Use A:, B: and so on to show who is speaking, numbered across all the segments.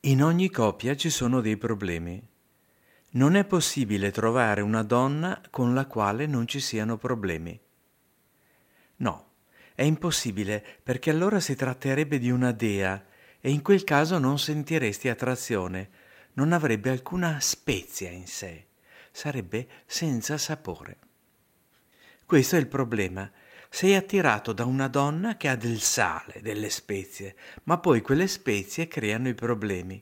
A: In ogni coppia ci sono dei problemi. Non è possibile trovare una donna con la quale non ci siano problemi. No, è impossibile perché allora si tratterebbe di una dea e in quel caso non sentiresti attrazione, non avrebbe alcuna spezia in sé, sarebbe senza sapore. Questo è il problema. Sei attirato da una donna che ha del sale, delle spezie, ma poi quelle spezie creano i problemi.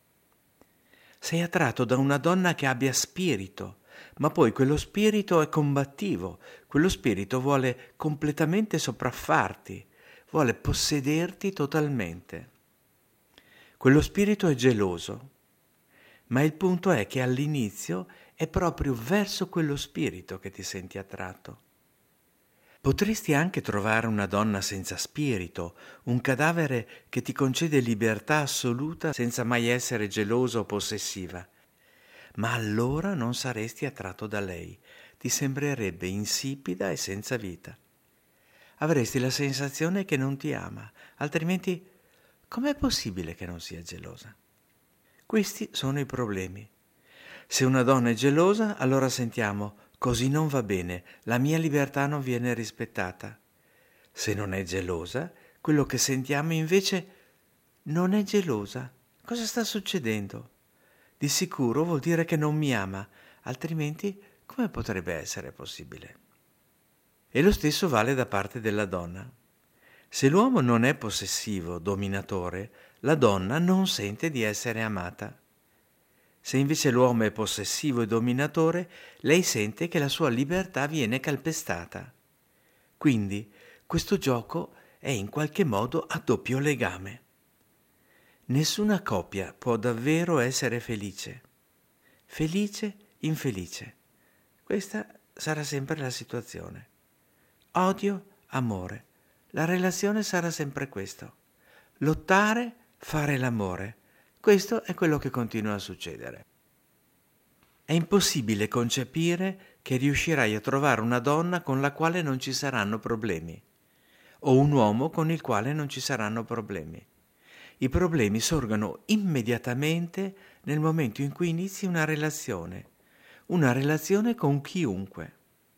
A: Sei attratto da una donna che abbia spirito, ma poi quello spirito è combattivo, quello spirito vuole completamente sopraffarti, vuole possederti totalmente. Quello spirito è geloso, ma il punto è che all'inizio è proprio verso quello spirito che ti senti attratto. Potresti anche trovare una donna senza spirito, un cadavere che ti concede libertà assoluta senza mai essere gelosa o possessiva. Ma allora non saresti attratto da lei, ti sembrerebbe insipida e senza vita. Avresti la sensazione che non ti ama, altrimenti com'è possibile che non sia gelosa? Questi sono i problemi. Se una donna è gelosa, allora sentiamo così non va bene, la mia libertà non viene rispettata. Se non è gelosa, quello che sentiamo invece non è gelosa. Cosa sta succedendo? Di sicuro vuol dire che non mi ama, altrimenti come potrebbe essere possibile? E lo stesso vale da parte della donna. Se l'uomo non è possessivo, dominatore, la donna non sente di essere amata. Se invece l'uomo è possessivo e dominatore, lei sente che la sua libertà viene calpestata. Quindi questo gioco è in qualche modo a doppio legame. Nessuna coppia può davvero essere felice. Felice, infelice. Questa sarà sempre la situazione. Odio, amore. La relazione sarà sempre questo. Lottare, fare l'amore. Questo è quello che continua a succedere. È impossibile concepire che riuscirai a trovare una donna con la quale non ci saranno problemi, o un uomo con il quale non ci saranno problemi. I problemi sorgono immediatamente nel momento in cui inizi una relazione con chiunque.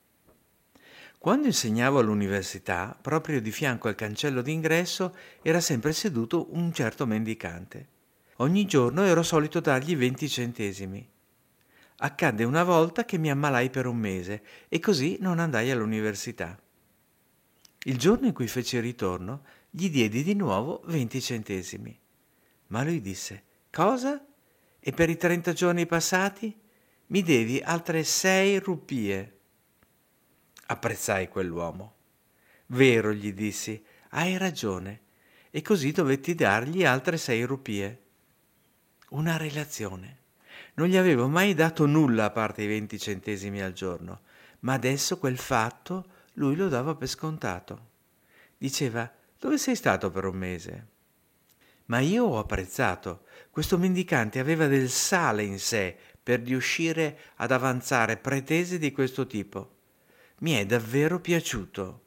A: Quando insegnavo all'università, proprio di fianco al cancello d'ingresso era sempre seduto un certo mendicante. Ogni giorno ero solito dargli 20 centesimi. Accadde una volta che mi ammalai per un mese e così non andai all'università. Il giorno in cui feci ritorno, gli diedi di nuovo 20 centesimi. Ma lui disse: «Cosa? E per i 30 giorni passati? Mi devi altre 6 rupie». Apprezzai quell'uomo. «Vero», gli dissi, «hai ragione». E così dovetti dargli altre 6 rupie. Una relazione. Non gli avevo mai dato nulla a parte i 20 centesimi al giorno, ma adesso quel fatto lui lo dava per scontato. Diceva: «Dove sei stato per un mese?» Ma io ho apprezzato. Questo mendicante aveva del sale in sé per riuscire ad avanzare pretese di questo tipo. Mi è davvero piaciuto.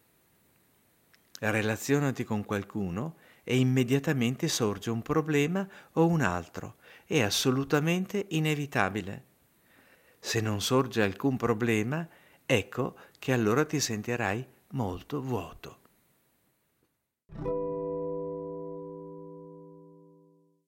A: Relazionati con qualcuno e immediatamente sorge un problema o un altro. È assolutamente inevitabile. Se non sorge alcun problema, ecco che allora ti sentirai molto vuoto.